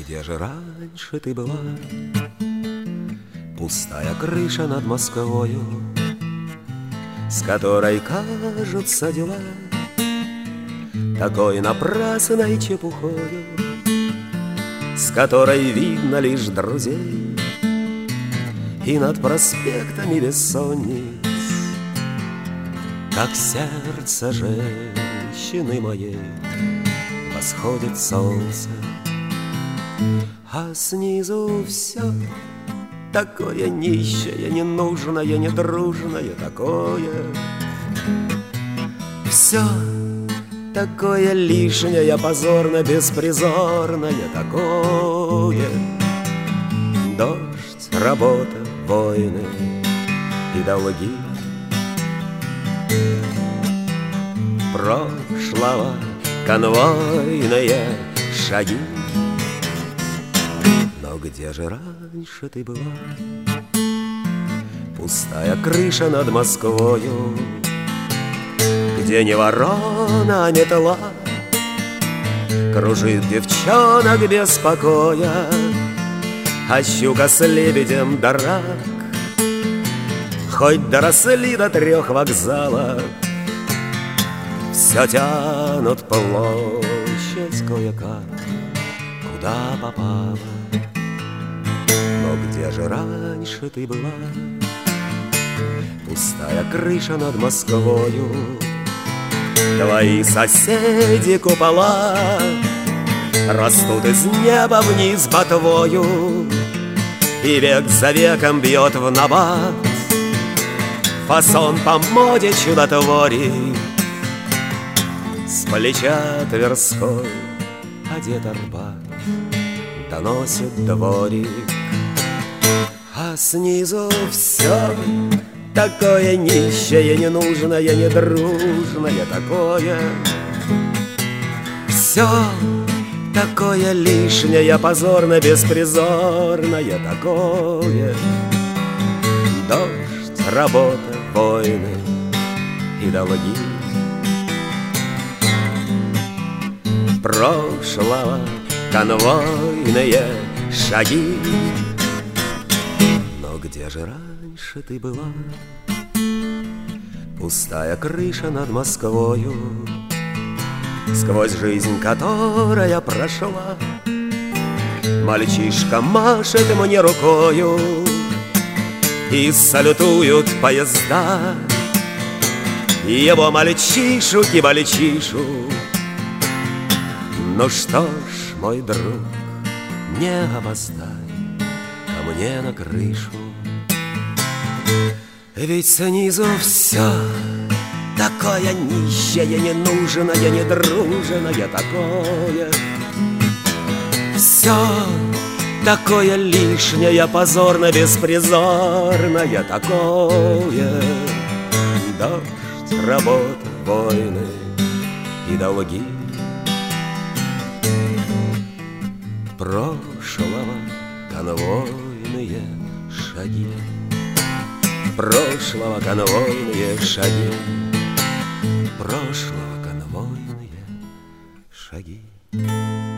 где же раньше ты была? Пустая крыша над Москвою, с которой кажутся дела такой напрасной чепухою, с которой видно лишь друзей, и над проспектами бессонниц, как сердце женщины моей, восходит солнце, а снизу все такое нищее, ненужное, недружное, такое. Все такое лишнее, позорно, беспризорное, такое. Дождь, работа, войны и долги прошлого, конвойные шаги. Но где же раньше ты была? Пустая крыша над Москвою, где не ворона, а метла кружит девчонок без покоя, а щука с лебедем да рак хоть доросли до 3 вокзалов, все тянут площадь кое-как, куда попало. Но где же раньше ты была? Пустая крыша над Москвою, твои соседи купола растут из неба вниз ботвою, и век за веком бьет в набат фасон по моде чудотворит. С плеча Тверской одет Арбат, доносит дворик, а снизу все такое нищее, ненужное, недружное, такое. Все такое лишнее, позорно, беспризорное, такое. Дождь, работа, войны и долги прошлого, конвойные шаги. Но где же раньше ты была? Пустая крыша над Москвою, сквозь жизнь, которая прошла, мальчишка машет мне рукою, и салютуют поезда его мальчишек. Ну что ж, мой друг, не опоздай ко мне на крышу, ведь снизу все такое нищее, ненужное, недружное, такое. Все такое лишнее, позорно, беспризорное, такое. Дождь, работа, войны и долги прошлого, конвойные шаги. Прошлого, конвойные шаги. Прошлого, конвойные шаги.